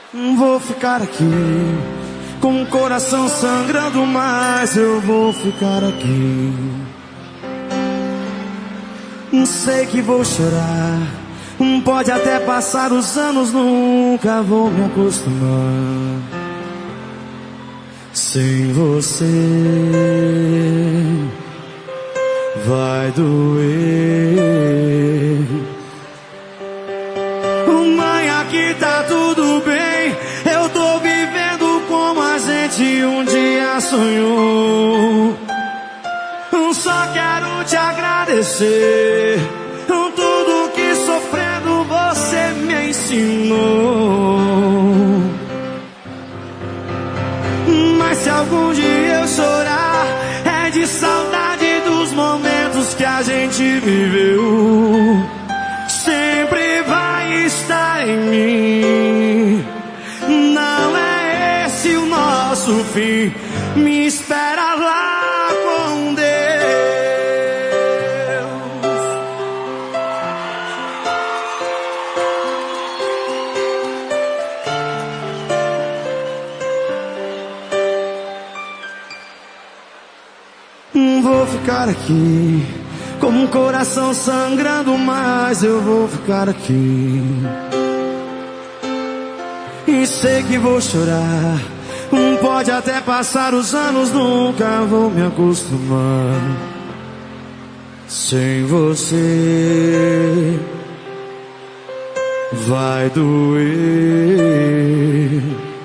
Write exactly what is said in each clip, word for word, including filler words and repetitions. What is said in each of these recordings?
Vou ficar aqui, com o coração sangrando, mas eu vou ficar aqui. Sei que vou chorar, pode até passar os anos, nunca vou me acostumar. Sem você vai doer. Mãe, aqui tá tudo bem, eu tô vivendo como a gente um dia sonhou. Só quero te agradecer tudo que sofrendo você me ensinou. Mas se algum dia eu chorar, é de saudade dos momentos que a gente viveu. Sempre vai estar em mim. Não é esse o nosso fim. Me espera lá com Deus. Vou ficar aqui, com um coração sangrando, mas eu vou ficar aqui. E sei que vou chorar, pode até passar os anos, nunca vou me acostumar. Sem você vai doer.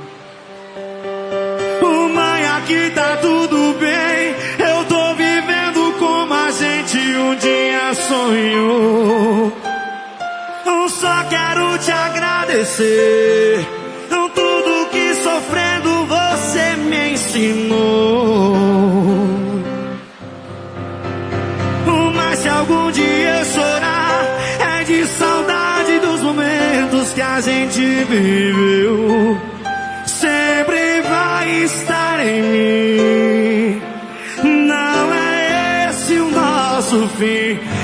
Oh, mãe, aqui tá tudo bem, eu tô vivendo como a gente um dia sonhou. Eu só quero te agradecer tudo que sofrendo você me ensinou. Mas se algum dia eu chorar, é de saudade dos momentos que a gente viveu. Sempre vai estar em mim. Não é esse o nosso fim.